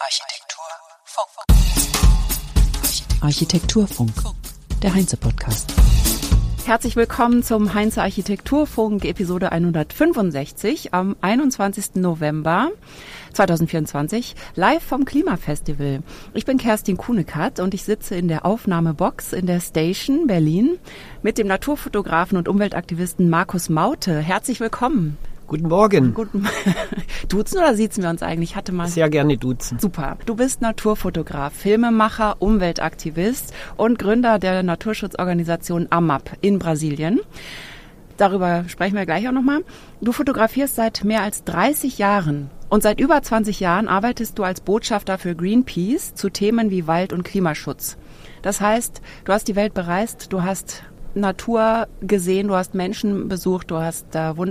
Architekturfunk, der Heinze-Podcast. Herzlich willkommen zum Heinze Architekturfunk, Episode 165 am 21. November 2024, live vom Klimafestival. Ich bin Kerstin Kuhnekatz und ich sitze in der Aufnahmebox in der Station Berlin mit dem Naturfotografen und Umweltaktivisten Markus Maute. Herzlich willkommen. Guten Morgen. Duzen oder siezen wir uns eigentlich? Sehr gerne duzen. Super. Du bist Naturfotograf, Filmemacher, Umweltaktivist und Gründer der Naturschutzorganisation AMAP in Brasilien. Darüber sprechen wir gleich auch nochmal. Du fotografierst seit mehr als 30 Jahren und seit über 20 Jahren arbeitest du als Botschafter für Greenpeace zu Themen wie Wald- und Klimaschutz. Das heißt, du hast die Welt bereist, du hast Natur gesehen, du hast Menschen besucht, du hast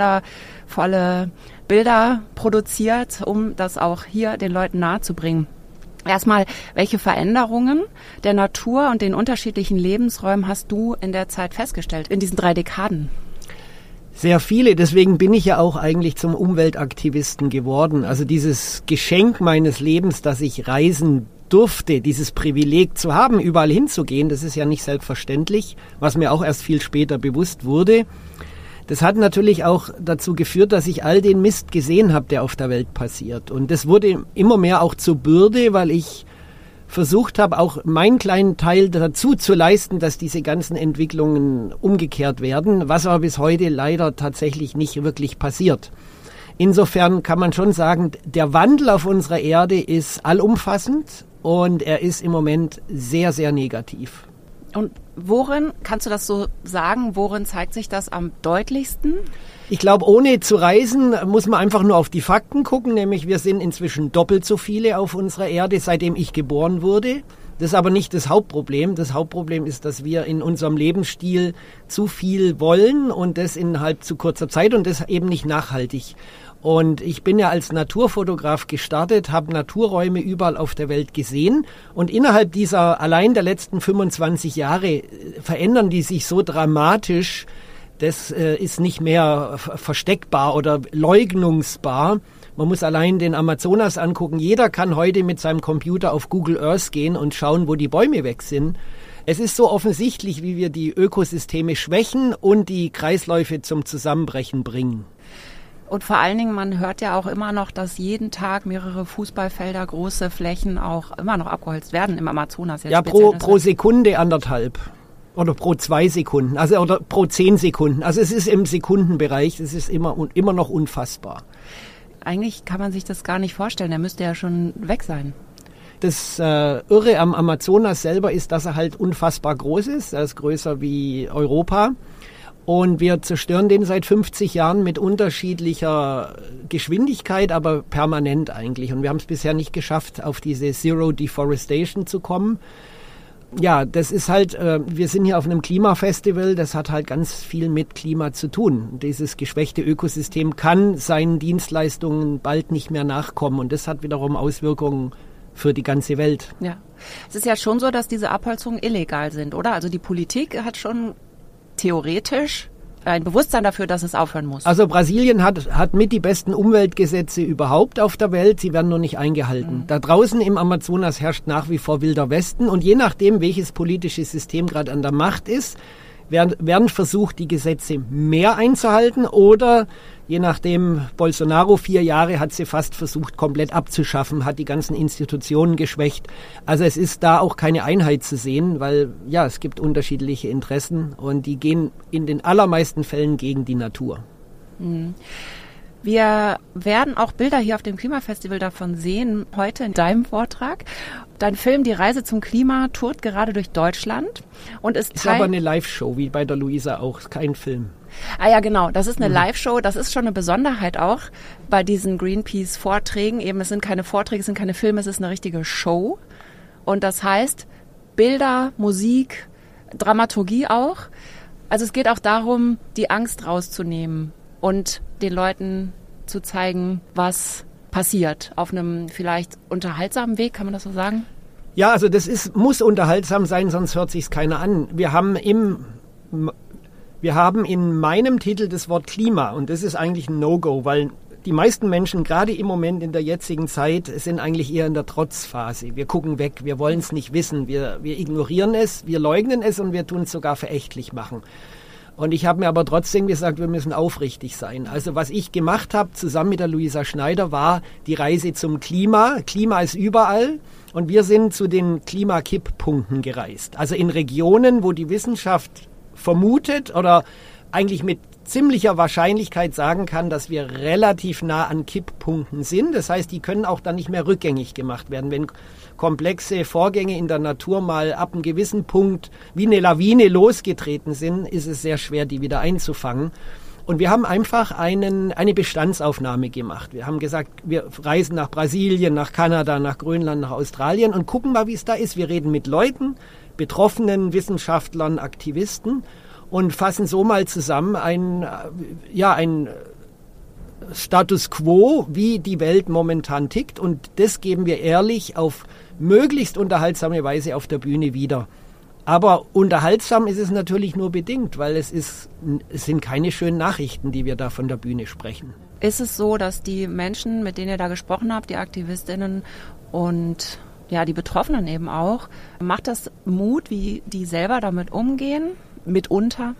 wundervolle Bilder produziert, um das auch hier den Leuten nahezubringen. Erstmal, welche Veränderungen der Natur und den unterschiedlichen Lebensräumen hast du in der Zeit festgestellt, in diesen 3 Dekaden? Sehr viele, deswegen bin ich ja auch eigentlich zum Umweltaktivisten geworden. Also dieses Geschenk meines Lebens, dass ich reisen durfte, dieses Privileg zu haben, überall hinzugehen, das ist ja nicht selbstverständlich, was mir auch erst viel später bewusst wurde. Das hat natürlich auch dazu geführt, dass ich all den Mist gesehen habe, der auf der Welt passiert. Und das wurde immer mehr auch zur Bürde, weil ich versucht habe, auch meinen kleinen Teil dazu zu leisten, dass diese ganzen Entwicklungen umgekehrt werden, was aber bis heute leider tatsächlich nicht wirklich passiert. Insofern kann man schon sagen, der Wandel auf unserer Erde ist allumfassend und er ist im Moment sehr, sehr negativ. Und worin, kannst du das so sagen, worin zeigt sich das am deutlichsten? Ich glaube, ohne zu reisen muss man einfach nur auf die Fakten gucken, nämlich wir sind inzwischen doppelt so viele auf unserer Erde, seitdem ich geboren wurde. Das ist aber nicht das Hauptproblem. Das Hauptproblem ist, dass wir in unserem Lebensstil zu viel wollen und das innerhalb zu kurzer Zeit und das eben nicht nachhaltig. Und ich bin ja als Naturfotograf gestartet, habe Naturräume überall auf der Welt gesehen und innerhalb dieser allein der letzten 25 Jahre verändern die sich so dramatisch, das ist nicht mehr versteckbar oder leugnungsbar. Man muss allein den Amazonas angucken. Jeder kann heute mit seinem Computer auf Google Earth gehen und schauen, wo die Bäume weg sind. Es ist so offensichtlich, wie wir die Ökosysteme schwächen und die Kreisläufe zum Zusammenbrechen bringen. Und vor allen Dingen, man hört ja auch immer noch, dass jeden Tag mehrere Fußballfelder, große Flächen auch immer noch abgeholzt werden im Amazonas. Ja, pro Sekunde 1,5 oder pro 2 Sekunden, also oder pro 10 Sekunden. Also es ist im Sekundenbereich, es ist immer noch unfassbar. Eigentlich kann man sich das gar nicht vorstellen, der müsste ja schon weg sein. Das Irre am Amazonas selber ist, dass er halt unfassbar groß ist. Er ist größer wie Europa. Und wir zerstören den seit 50 Jahren mit unterschiedlicher Geschwindigkeit, aber permanent eigentlich. Und wir haben es bisher nicht geschafft, auf diese Zero Deforestation zu kommen. Ja, das ist halt, wir sind hier auf einem Klimafestival, das hat halt ganz viel mit Klima zu tun. Dieses geschwächte Ökosystem kann seinen Dienstleistungen bald nicht mehr nachkommen und das hat wiederum Auswirkungen für die ganze Welt. Ja, es ist ja schon so, dass diese Abholzungen illegal sind, oder? Also die Politik hat schon theoretisch ein Bewusstsein dafür, dass es aufhören muss. Also Brasilien hat mit die besten Umweltgesetze überhaupt auf der Welt. Sie werden nur nicht eingehalten. Da draußen im Amazonas herrscht nach wie vor wilder Westen. Und je nachdem, welches politische System gerade an der Macht ist, werden versucht, die Gesetze mehr einzuhalten oder je nachdem, Bolsonaro 4 Jahre hat sie fast versucht, komplett abzuschaffen, hat die ganzen Institutionen geschwächt. Also es ist da auch keine Einheit zu sehen, weil ja, es gibt unterschiedliche Interessen und die gehen in den allermeisten Fällen gegen die Natur. Wir werden auch Bilder hier auf dem Klimafestival davon sehen, heute in deinem Vortrag. Dein Film Die Reise zum Klima tourt gerade durch Deutschland und ist aber eine Live-Show, wie bei der Luisa auch, kein Film. Ah ja, genau, das ist eine Live-Show, das ist schon eine Besonderheit auch bei diesen Greenpeace-Vorträgen. Eben, es sind keine Vorträge, es sind keine Filme, es ist eine richtige Show. Und das heißt, Bilder, Musik, Dramaturgie auch. Also es geht auch darum, die Angst rauszunehmen und den Leuten zu zeigen, was passiert. Auf einem vielleicht unterhaltsamen Weg, kann man das so sagen? Ja, also das muss unterhaltsam sein, sonst hört sich's keiner an. Wir haben in meinem Titel das Wort Klima und das ist eigentlich ein No-Go, weil die meisten Menschen, gerade im Moment in der jetzigen Zeit, sind eigentlich eher in der Trotzphase. Wir gucken weg, wir wollen es nicht wissen, wir ignorieren es, wir leugnen es und wir tun es sogar verächtlich machen. Und ich habe mir aber trotzdem gesagt, wir müssen aufrichtig sein. Also was ich gemacht habe, zusammen mit der Luisa Schneider, war die Reise zum Klima. Klima ist überall und wir sind zu den Klimakipppunkten gereist. Also in Regionen, wo die Wissenschaft vermutet oder eigentlich mit ziemlicher Wahrscheinlichkeit sagen kann, dass wir relativ nah an Kipppunkten sind. Das heißt, die können auch dann nicht mehr rückgängig gemacht werden. Wenn komplexe Vorgänge in der Natur mal ab einem gewissen Punkt wie eine Lawine losgetreten sind, ist es sehr schwer, die wieder einzufangen. Und wir haben einfach eine Bestandsaufnahme gemacht. Wir haben gesagt, wir reisen nach Brasilien, nach Kanada, nach Grönland, nach Australien und gucken mal, wie es da ist. Wir reden mit Leuten, Betroffenen, Wissenschaftlern, Aktivisten und fassen so mal zusammen ein Status quo, wie die Welt momentan tickt. Und das geben wir ehrlich auf möglichst unterhaltsame Weise auf der Bühne wieder. Aber unterhaltsam ist es natürlich nur bedingt, weil es sind keine schönen Nachrichten, die wir da von der Bühne sprechen. Ist es so, dass die Menschen, mit denen ihr da gesprochen habt, die AktivistInnen und ja, die Betroffenen eben auch, macht das Mut, wie die selber damit umgehen, mitunter?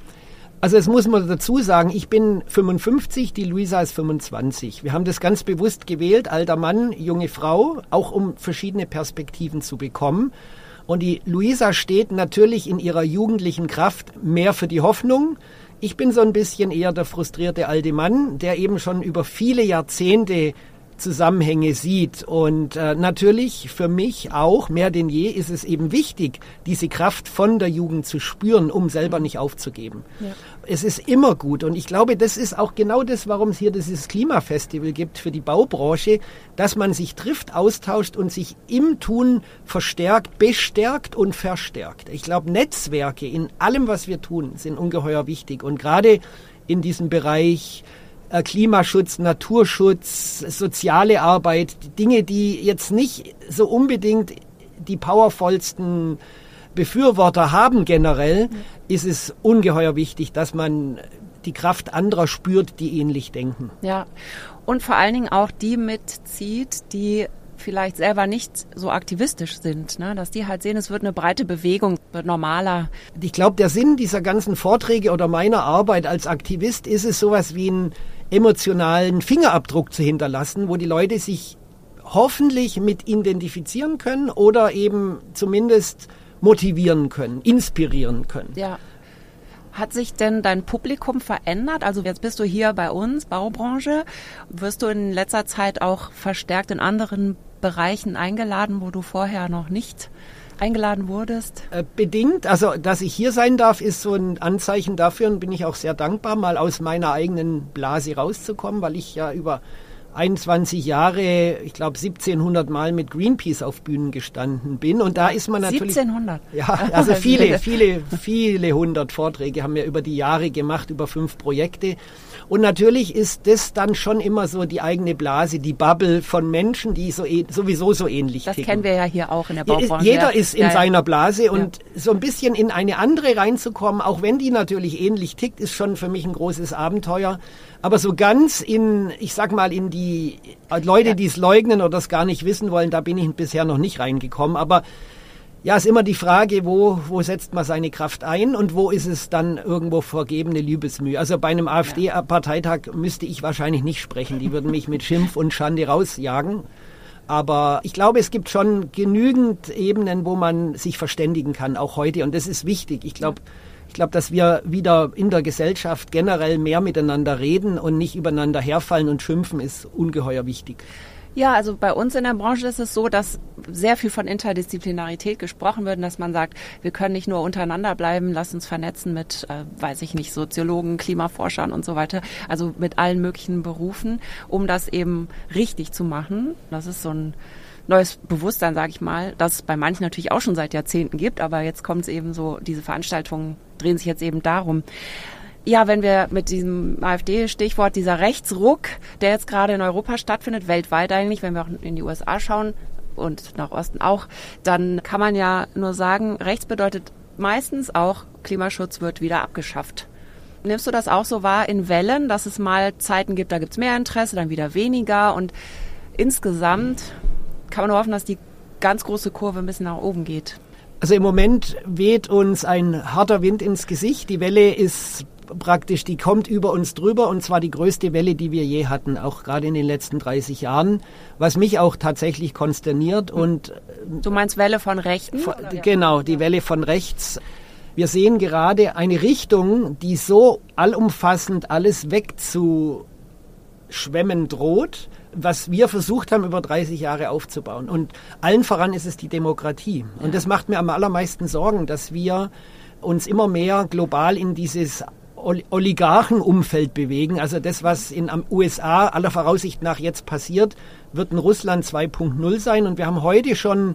Also es muss man dazu sagen, ich bin 55, die Luisa ist 25. Wir haben das ganz bewusst gewählt, alter Mann, junge Frau, auch um verschiedene Perspektiven zu bekommen. Und die Luisa steht natürlich in ihrer jugendlichen Kraft mehr für die Hoffnung. Ich bin so ein bisschen eher der frustrierte alte Mann, der eben schon über viele Jahrzehnte Zusammenhänge sieht. Und natürlich für mich auch, mehr denn je, ist es eben wichtig, diese Kraft von der Jugend zu spüren, um selber nicht aufzugeben. Ja. Es ist immer gut und ich glaube, das ist auch genau das, warum es hier dieses Klimafestival gibt für die Baubranche, dass man sich trifft, austauscht und sich im Tun verstärkt, bestärkt und verstärkt. Ich glaube, Netzwerke in allem, was wir tun, sind ungeheuer wichtig und gerade in diesem Bereich Klimaschutz, Naturschutz, soziale Arbeit, Dinge, die jetzt nicht so unbedingt die powervollsten Befürworter haben generell, ist es ungeheuer wichtig, dass man die Kraft anderer spürt, die ähnlich denken. Ja, und vor allen Dingen auch die mitzieht, die vielleicht selber nicht so aktivistisch sind, ne? Dass die halt sehen, es wird eine breite Bewegung, wird normaler. Ich glaube, der Sinn dieser ganzen Vorträge oder meiner Arbeit als Aktivist ist es, sowas wie einen emotionalen Fingerabdruck zu hinterlassen, wo die Leute sich hoffentlich mit identifizieren können oder eben zumindest motivieren können, inspirieren können. Ja. Hat sich denn dein Publikum verändert? Also jetzt bist du hier bei uns, Baubranche. Wirst du in letzter Zeit auch verstärkt in anderen Bereichen eingeladen, wo du vorher noch nicht eingeladen wurdest? Bedingt. Also, dass ich hier sein darf, ist so ein Anzeichen dafür und bin ich auch sehr dankbar, mal aus meiner eigenen Blase rauszukommen, weil ich ja über 21 Jahre, ich glaube 1700 Mal mit Greenpeace auf Bühnen gestanden bin und da ist man natürlich... 1700? Ja, also viele hundert Vorträge haben wir über die Jahre gemacht, über 5 Projekte und natürlich ist das dann schon immer so die eigene Blase, die Bubble von Menschen, die sowieso so ähnlich ticken. Das kennen wir ja hier auch in der Baubranche. Jeder ist in seiner Blase und so ein bisschen in eine andere reinzukommen, auch wenn die natürlich ähnlich tickt, ist schon für mich ein großes Abenteuer. Aber so ganz in die Leute, die es leugnen oder es gar nicht wissen wollen, da bin ich bisher noch nicht reingekommen. Aber ja, ist immer die Frage, wo setzt man seine Kraft ein und wo ist es dann irgendwo vergebene Liebesmühe. Also bei einem AfD-Parteitag müsste ich wahrscheinlich nicht sprechen. Die würden mich mit Schimpf und Schande rausjagen. Aber ich glaube, es gibt schon genügend Ebenen, wo man sich verständigen kann, auch heute. Und das ist wichtig. Ich glaube, dass wir wieder in der Gesellschaft generell mehr miteinander reden und nicht übereinander herfallen und schimpfen, ist ungeheuer wichtig. Ja, also bei uns in der Branche ist es so, dass sehr viel von Interdisziplinarität gesprochen wird, dass man sagt, wir können nicht nur untereinander bleiben, lass uns vernetzen mit, Soziologen, Klimaforschern und so weiter, also mit allen möglichen Berufen, um das eben richtig zu machen. Das ist so ein neues Bewusstsein, sage ich mal, das es bei manchen natürlich auch schon seit Jahrzehnten gibt, aber jetzt kommt es eben so, diese Veranstaltungen drehen sich jetzt eben darum. Ja, wenn wir mit diesem AfD-Stichwort, dieser Rechtsruck, der jetzt gerade in Europa stattfindet, weltweit eigentlich, wenn wir auch in die USA schauen und nach Osten auch, dann kann man ja nur sagen, rechts bedeutet meistens auch, Klimaschutz wird wieder abgeschafft. Nimmst du das auch so wahr in Wellen, dass es mal Zeiten gibt, da gibt es mehr Interesse, dann wieder weniger und insgesamt kann man nur hoffen, dass die ganz große Kurve ein bisschen nach oben geht? Also im Moment weht uns ein harter Wind ins Gesicht. Die Welle ist praktisch, die kommt über uns drüber und zwar die größte Welle, die wir je hatten, auch gerade in den letzten 30 Jahren, was mich auch tatsächlich konsterniert. Und du meinst Welle von Rechten? Genau, die Welle von rechts. Wir sehen gerade eine Richtung, die so allumfassend alles wegzuschwemmen droht, was wir versucht haben, über 30 Jahre aufzubauen. Und allen voran ist es die Demokratie. Und das macht mir am allermeisten Sorgen, dass wir uns immer mehr global in dieses Oligarchenumfeld bewegen. Also das, was in den USA aller Voraussicht nach jetzt passiert, wird in Russland 2.0 sein. Und wir haben heute schon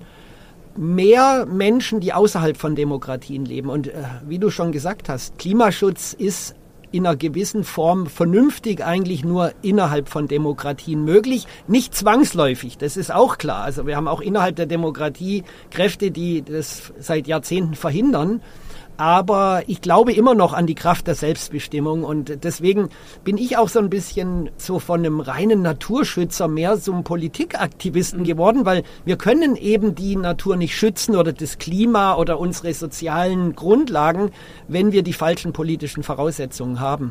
mehr Menschen, die außerhalb von Demokratien leben. Und wie du schon gesagt hast, Klimaschutz ist in einer gewissen Form vernünftig eigentlich nur innerhalb von Demokratien möglich. Nicht zwangsläufig, das ist auch klar. Also wir haben auch innerhalb der Demokratie Kräfte, die das seit Jahrzehnten verhindern. Aber ich glaube immer noch an die Kraft der Selbstbestimmung und deswegen bin ich auch so ein bisschen so von einem reinen Naturschützer mehr so ein Politikaktivisten geworden, weil wir können eben die Natur nicht schützen oder das Klima oder unsere sozialen Grundlagen, wenn wir die falschen politischen Voraussetzungen haben.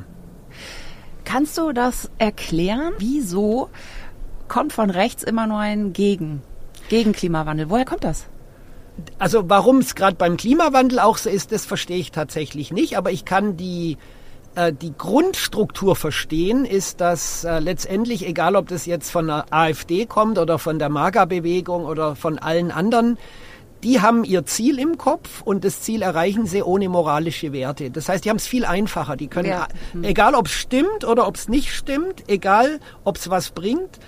Kannst du das erklären? Wieso kommt von rechts immer nur ein gegen Klimawandel? Woher kommt das? Also warum es gerade beim Klimawandel auch so ist, das verstehe ich tatsächlich nicht. Aber ich kann die Grundstruktur verstehen, ist, dass letztendlich, egal ob das jetzt von der AfD kommt oder von der MAGA-Bewegung oder von allen anderen, die haben ihr Ziel im Kopf und das Ziel erreichen sie ohne moralische Werte. Das heißt, die haben es viel einfacher. Die können, egal ob es stimmt oder ob es nicht stimmt, egal ob es was bringt,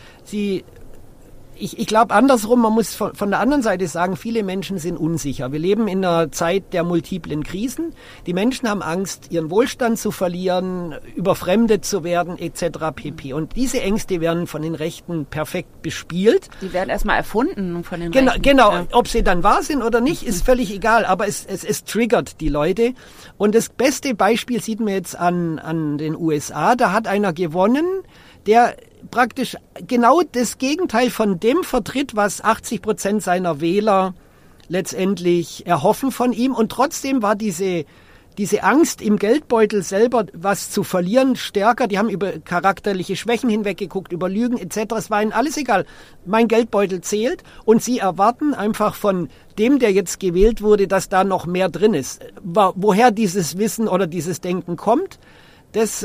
Ich glaube andersrum, man muss von der anderen Seite sagen, viele Menschen sind unsicher. Wir leben in einer Zeit der multiplen Krisen. Die Menschen haben Angst, ihren Wohlstand zu verlieren, überfremdet zu werden etc. pp. Und diese Ängste werden von den Rechten perfekt bespielt. Die werden erstmal erfunden von den Rechten. Genau, ja. Ob sie dann wahr sind oder nicht, ist völlig egal. Aber es triggert die Leute. Und das beste Beispiel sieht man jetzt an den USA. Da hat einer gewonnen, der praktisch genau das Gegenteil von dem vertritt, was 80% seiner Wähler letztendlich erhoffen von ihm. Und trotzdem war diese Angst im Geldbeutel selber, was zu verlieren, stärker. Die haben über charakterliche Schwächen hinweggeguckt, über Lügen etc. Es war ihnen alles egal. Mein Geldbeutel zählt und sie erwarten einfach von dem, der jetzt gewählt wurde, dass da noch mehr drin ist. Woher dieses Wissen oder dieses Denken kommt, das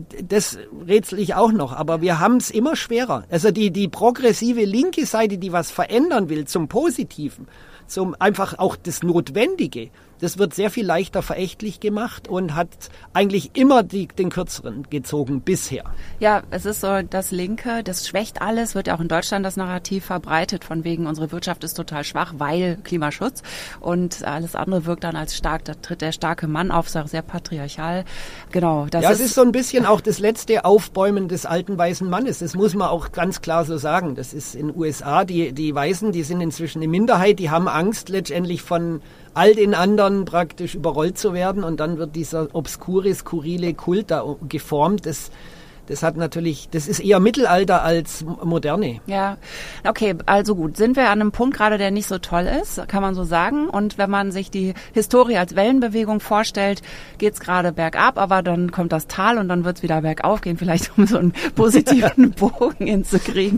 rätsel ich auch noch, aber wir haben es immer schwerer. Also die progressive linke Seite, die was verändern will zum Positiven, zum einfach auch das Notwendige, das wird sehr viel leichter verächtlich gemacht und hat eigentlich immer den Kürzeren gezogen bisher. Ja, es ist so, das Linke, das schwächt alles, wird ja auch in Deutschland das Narrativ verbreitet, von wegen unsere Wirtschaft ist total schwach, weil Klimaschutz und alles andere wirkt dann als stark, da tritt der starke Mann auf, sehr patriarchal. Genau. Es ist so ein bisschen auch das letzte Aufbäumen des alten weißen Mannes, das muss man auch ganz klar so sagen. Das ist in den USA, die Weißen, die sind inzwischen eine Minderheit, die haben Angst letztendlich von all den anderen praktisch überrollt zu werden und dann wird dieser obskure, skurrile Kult da geformt. Das hat natürlich, das ist eher Mittelalter als Moderne. Ja, okay, also gut. Sind wir an einem Punkt gerade, der nicht so toll ist, kann man so sagen. Und wenn man sich die Historie als Wellenbewegung vorstellt, geht's gerade bergab, aber dann kommt das Tal und dann wird's wieder bergauf gehen, vielleicht um so einen positiven Bogen hinzukriegen.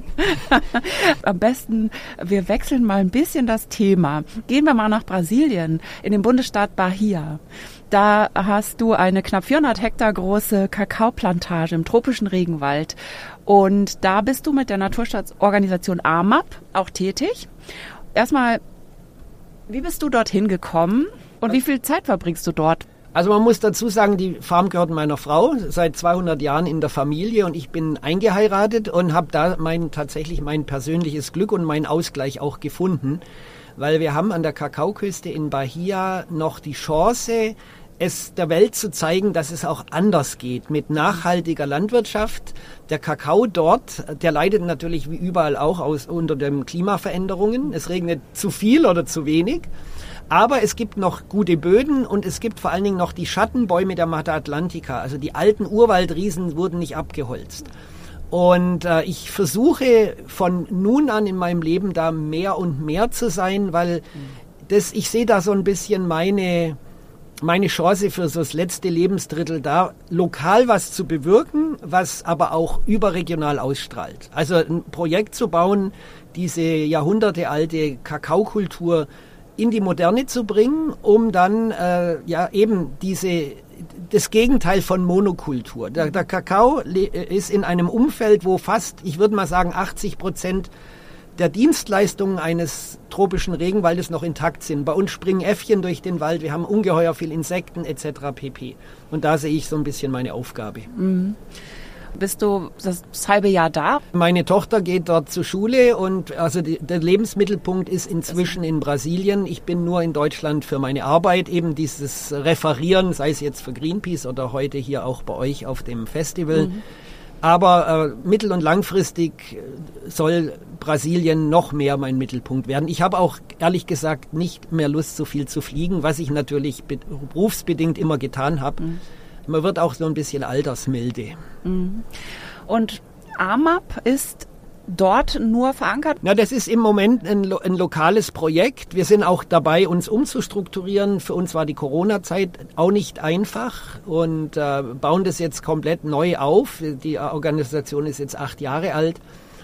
Am besten, wir wechseln mal ein bisschen das Thema. Gehen wir mal nach Brasilien, in den Bundesstaat Bahia. Da hast du eine knapp 400 Hektar große Kakaoplantage im tropischen Regenwald. Und da bist du mit der Naturschutzorganisation AMAP auch tätig. Erstmal, wie bist du dorthin gekommen und wie viel Zeit verbringst du dort? Also man muss dazu sagen, die Farm gehört meiner Frau, seit 200 Jahren in der Familie und ich bin eingeheiratet und habe da tatsächlich mein persönliches Glück und meinen Ausgleich auch gefunden. Weil wir haben an der Kakaoküste in Bahia noch die Chance, es der Welt zu zeigen, dass es auch anders geht mit nachhaltiger Landwirtschaft. Der Kakao dort, der leidet natürlich wie überall auch unter den Klimaveränderungen. Es regnet zu viel oder zu wenig. Aber es gibt noch gute Böden und es gibt vor allen Dingen noch die Schattenbäume der Mata Atlantica. Also die alten Urwaldriesen wurden nicht abgeholzt. Und ich versuche von nun an in meinem Leben da mehr und mehr zu sein, weil ich sehe da so ein bisschen meine Chance für so das letzte Lebensdrittel da, lokal was zu bewirken, was aber auch überregional ausstrahlt. Also ein Projekt zu bauen, diese jahrhundertealte Kakaokultur in die Moderne zu bringen, um dann eben das Gegenteil von Monokultur. Der Kakao ist in einem Umfeld, wo fast, ich würde mal sagen, 80% der Dienstleistungen eines tropischen Regenwaldes noch intakt sind. Bei uns springen Äffchen durch den Wald, wir haben ungeheuer viel Insekten etc. pp. Und da sehe ich so ein bisschen meine Aufgabe. Mhm. Bist du das halbe Jahr da? Meine Tochter geht dort zur Schule und also der Lebensmittelpunkt ist inzwischen in Brasilien. Ich bin nur in Deutschland für meine Arbeit, eben dieses Referieren, sei es jetzt für Greenpeace oder heute hier auch bei euch auf dem Festival. Mhm. Aber mittel- und langfristig soll Brasilien noch mehr mein Mittelpunkt werden. Ich habe auch ehrlich gesagt nicht mehr Lust, so viel zu fliegen, was ich natürlich berufsbedingt immer getan habe. Mhm. Man wird auch so ein bisschen altersmilde. Mhm. Und AMAP ist dort nur verankert? Na, das ist im Moment ein lokales Projekt. Wir sind auch dabei, uns umzustrukturieren. Für uns war die Corona-Zeit auch nicht einfach und bauen das jetzt komplett neu auf. Die Organisation ist jetzt 8 Jahre alt.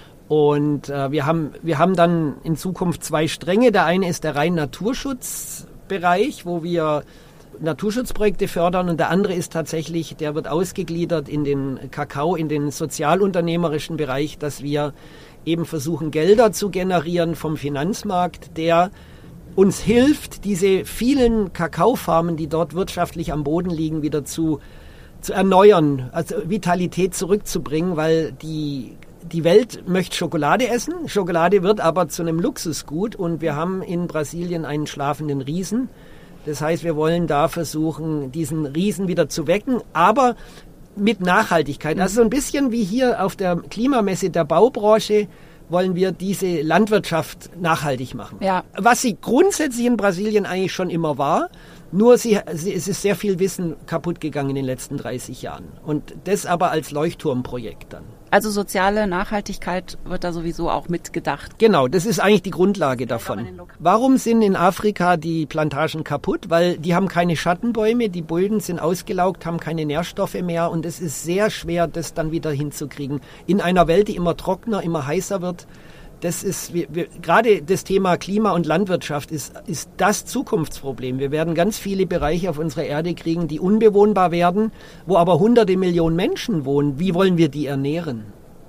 Und wir haben dann in Zukunft 2 Stränge. Der eine ist der rein Naturschutzbereich, wo wir Naturschutzprojekte fördern, und der andere ist tatsächlich, der wird ausgegliedert in den Kakao, in den sozialunternehmerischen Bereich, dass wir eben versuchen, Gelder zu generieren vom Finanzmarkt, der uns hilft, diese vielen Kakaofarmen, die dort wirtschaftlich am Boden liegen, wieder zu erneuern, also Vitalität zurückzubringen, weil die Welt möchte Schokolade essen. Schokolade wird aber zu einem Luxusgut, und wir haben in Brasilien einen schlafenden Riesen. Das heißt, wir wollen da versuchen, diesen Riesen wieder zu wecken, aber mit Nachhaltigkeit. Also so ein bisschen wie hier auf der Klimamesse der Baubranche wollen wir diese Landwirtschaft nachhaltig machen. Ja. Was sie grundsätzlich in Brasilien eigentlich schon immer war, nur es ist sehr viel Wissen kaputt gegangen in den letzten 30 Jahren. Und das aber als Leuchtturmprojekt dann. Also soziale Nachhaltigkeit wird da sowieso auch mitgedacht. Genau, das ist eigentlich die Grundlage davon. Warum sind in Afrika die Plantagen kaputt? Weil die haben keine Schattenbäume, die Böden sind ausgelaugt, haben keine Nährstoffe mehr, und es ist sehr schwer, das dann wieder hinzukriegen. In einer Welt, die immer trockener, immer heißer wird. Das ist, gerade das Thema Klima und Landwirtschaft ist das Zukunftsproblem. Wir werden ganz viele Bereiche auf unserer Erde kriegen, die unbewohnbar werden, wo aber hunderte Millionen Menschen wohnen. Wie wollen wir die ernähren?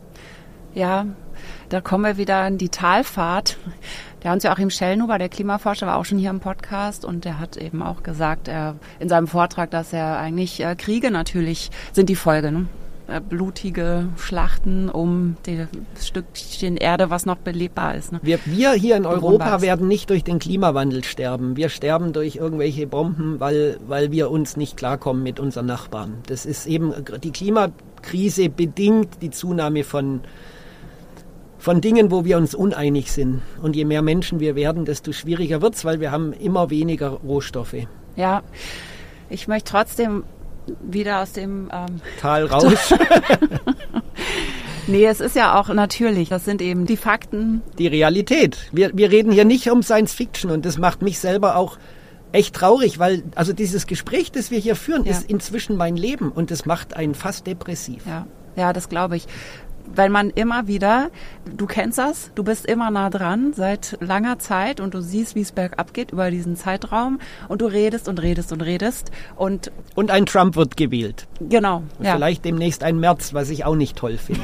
Ja, da kommen wir wieder in die Talfahrt. Der Hans-Joachim Schellnhuber, der Klimaforscher, war auch schon hier im Podcast, und der hat eben auch gesagt, in seinem Vortrag, dass eigentlich Kriege natürlich sind die Folge, ne? Blutige Schlachten um das Stückchen Erde, was noch belebbar ist. Ne? Wir hier in Europa werden nicht durch den Klimawandel sterben. Wir sterben durch irgendwelche Bomben, weil wir uns nicht klarkommen mit unseren Nachbarn. Das ist eben, die Klimakrise bedingt die Zunahme von Dingen, wo wir uns uneinig sind. Und je mehr Menschen wir werden, desto schwieriger wird's, weil wir haben immer weniger Rohstoffe. Ja, ich möchte trotzdem wieder aus dem Tal raus. Nee, es ist ja auch natürlich, das sind eben die Fakten. Die Realität. Wir reden hier nicht um Science Fiction, und das macht mich selber auch echt traurig, weil also dieses Gespräch, das wir hier führen, ist inzwischen mein Leben, und das macht einen fast depressiv. Ja, das glaube ich. Weil man immer wieder, du kennst das, du bist immer nah dran seit langer Zeit, und du siehst, wie es bergab geht über diesen Zeitraum, und du redest und redest und redest. Und ein Trump wird gewählt. Genau. Und vielleicht demnächst ein Merz, was ich auch nicht toll finde.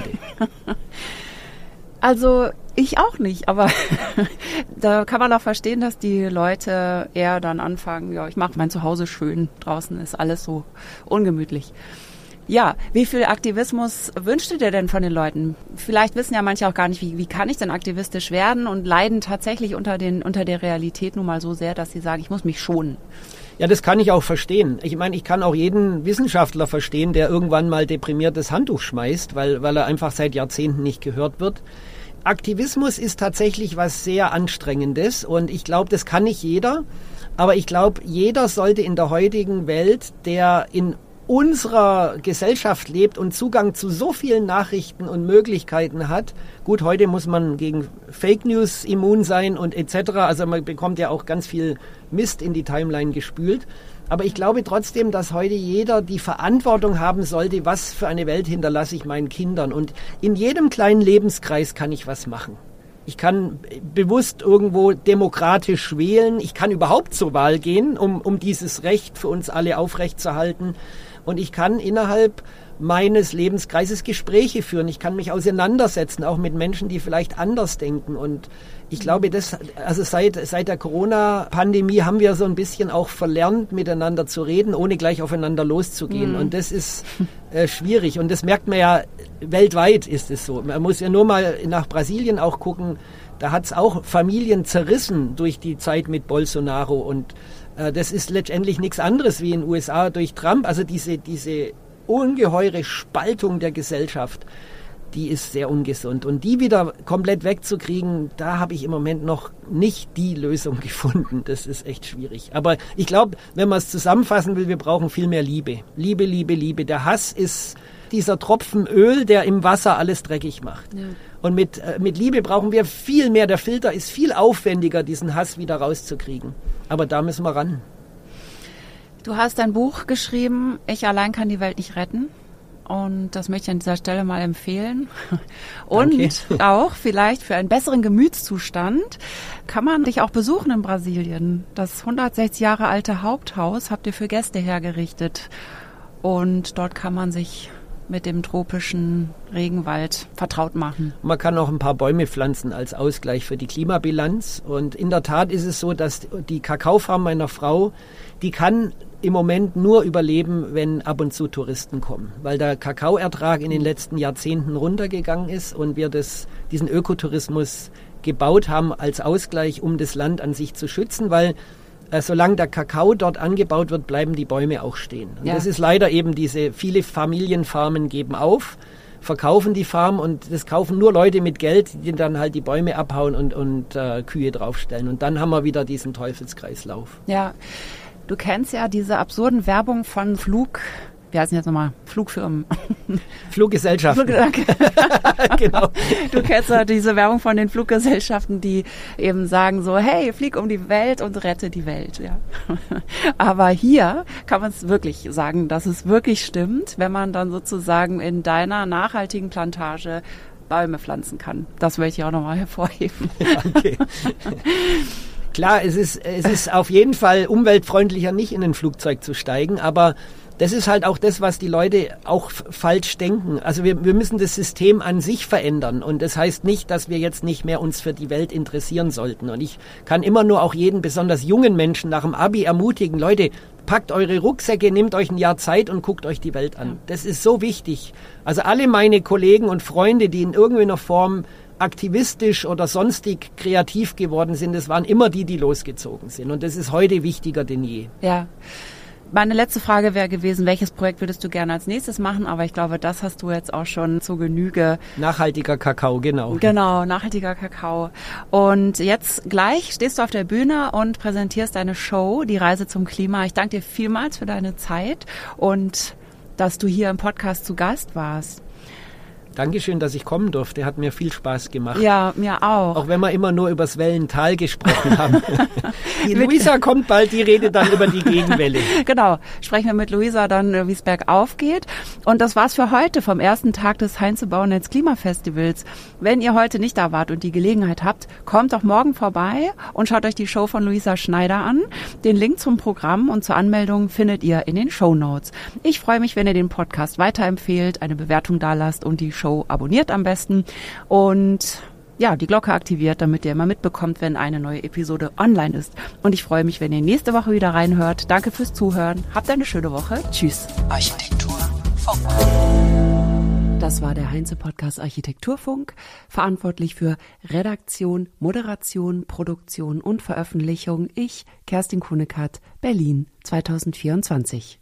Also ich auch nicht, aber da kann man auch verstehen, dass die Leute eher dann anfangen, ja, ich mache mein Zuhause schön, draußen ist alles so ungemütlich. Ja, wie viel Aktivismus wünschst du dir denn von den Leuten? Vielleicht wissen ja manche auch gar nicht, wie kann ich denn aktivistisch werden, und leiden tatsächlich unter der Realität nun mal so sehr, dass sie sagen, ich muss mich schonen. Ja, das kann ich auch verstehen. Ich meine, ich kann auch jeden Wissenschaftler verstehen, der irgendwann mal deprimiert das Handtuch schmeißt, weil er einfach seit Jahrzehnten nicht gehört wird. Aktivismus ist tatsächlich was sehr Anstrengendes und ich glaube, das kann nicht jeder. Aber ich glaube, jeder sollte in der heutigen Welt, der in unserer Gesellschaft lebt und Zugang zu so vielen Nachrichten und Möglichkeiten hat. Gut, heute muss man gegen Fake News immun sein und etc. Also man bekommt ja auch ganz viel Mist in die Timeline gespült. Aber ich glaube trotzdem, dass heute jeder die Verantwortung haben sollte, was für eine Welt hinterlasse ich meinen Kindern. Und in jedem kleinen Lebenskreis kann ich was machen. Ich kann bewusst irgendwo demokratisch wählen. Ich kann überhaupt zur Wahl gehen, um dieses Recht für uns alle aufrechtzuerhalten. Und ich kann innerhalb meines Lebenskreises Gespräche führen. Ich kann mich auseinandersetzen, auch mit Menschen, die vielleicht anders denken. Und ich glaube, seit der Corona-Pandemie haben wir so ein bisschen auch verlernt, miteinander zu reden, ohne gleich aufeinander loszugehen. Und das ist schwierig. Und das merkt man ja, weltweit ist es so. Man muss ja nur mal nach Brasilien auch gucken. Da hat es auch Familien zerrissen durch die Zeit mit Bolsonaro. Und das ist letztendlich nichts anderes wie in den USA durch Trump. Also diese ungeheure Spaltung der Gesellschaft, die ist sehr ungesund. Und die wieder komplett wegzukriegen, da habe ich im Moment noch nicht die Lösung gefunden. Das ist echt schwierig. Aber ich glaube, wenn man es zusammenfassen will, wir brauchen viel mehr Liebe. Liebe, Liebe, Liebe. Der Hass ist dieser Tropfen Öl, der im Wasser alles dreckig macht. Ja. Und mit Liebe brauchen wir viel mehr. Der Filter ist viel aufwendiger, diesen Hass wieder rauszukriegen. Aber da müssen wir ran. Du hast ein Buch geschrieben, Ich allein kann die Welt nicht retten. Und das möchte ich an dieser Stelle mal empfehlen. Und auch vielleicht für einen besseren Gemütszustand kann man dich auch besuchen in Brasilien. Das 160 Jahre alte Haupthaus habt ihr für Gäste hergerichtet. Und dort kann man sich mit dem tropischen Regenwald vertraut machen. Man kann auch ein paar Bäume pflanzen als Ausgleich für die Klimabilanz. Und in der Tat ist es so, dass die Kakaofarm meiner Frau, die kann im Moment nur überleben, wenn ab und zu Touristen kommen, weil der Kakaoertrag in den letzten Jahrzehnten runtergegangen ist und wir diesen Ökotourismus gebaut haben als Ausgleich, um das Land an sich zu schützen, weil solange der Kakao dort angebaut wird, bleiben die Bäume auch stehen. Und das ist leider eben viele Familienfarmen geben auf, verkaufen die Farm und das kaufen nur Leute mit Geld, die dann halt die Bäume abhauen und Kühe draufstellen. Und dann haben wir wieder diesen Teufelskreislauf. Ja. Du kennst ja diese absurden Werbung von wie heißen jetzt nochmal? Flugfirmen. Fluggesellschaften. Genau. Du kennst ja diese Werbung von den Fluggesellschaften, die eben sagen so, hey, flieg um die Welt und rette die Welt. Ja. Aber hier kann man es wirklich sagen, dass es wirklich stimmt, wenn man dann sozusagen in deiner nachhaltigen Plantage Bäume pflanzen kann. Das möchte ich auch nochmal hervorheben. Okay. Klar, es ist auf jeden Fall umweltfreundlicher, nicht in ein Flugzeug zu steigen, aber das ist halt auch das, was die Leute auch falsch denken. Also wir müssen das System an sich verändern und das heißt nicht, dass wir jetzt nicht mehr uns für die Welt interessieren sollten. Und ich kann immer nur auch jeden, besonders jungen Menschen nach dem Abi ermutigen, Leute, packt eure Rucksäcke, nehmt euch ein Jahr Zeit und guckt euch die Welt an. Das ist so wichtig. Also alle meine Kollegen und Freunde, die in irgendeiner Form aktivistisch oder sonstig kreativ geworden sind, das waren immer die losgezogen sind. Und das ist heute wichtiger denn je. Ja. Meine letzte Frage wäre gewesen, welches Projekt würdest du gerne als nächstes machen? Aber ich glaube, das hast du jetzt auch schon zur Genüge. Nachhaltiger Kakao, genau. Genau, nachhaltiger Kakao. Und jetzt gleich stehst du auf der Bühne und präsentierst deine Show, Die Reise zum Klima. Ich danke dir vielmals für deine Zeit und dass du hier im Podcast zu Gast warst. Dankeschön, dass ich kommen durfte. Hat mir viel Spaß gemacht. Ja, mir auch. Auch wenn wir immer nur übers Wellental gesprochen haben. Die Luisa kommt bald, die redet dann über die Gegenwelle. Genau, sprechen wir mit Luisa dann, wie es bergauf geht. Und das war's für heute vom ersten Tag des Heinze-Baunetz Klimafestivals. Wenn ihr heute nicht da wart und die Gelegenheit habt, kommt doch morgen vorbei und schaut euch die Show von Luisa Schneider an. Den Link zum Programm und zur Anmeldung findet ihr in den Shownotes. Ich freue mich, wenn ihr den Podcast weiterempfehlt, eine Bewertung dalasst und die Show abonniert am besten und ja, die Glocke aktiviert, damit ihr immer mitbekommt, wenn eine neue Episode online ist. Und ich freue mich, wenn ihr nächste Woche wieder reinhört. Danke fürs Zuhören. Habt eine schöne Woche. Tschüss. Architekturfunk. Das war der Heinze-Podcast Architekturfunk, verantwortlich für Redaktion, Moderation, Produktion und Veröffentlichung. Ich, Kerstin Kuhnekert, Berlin 2024.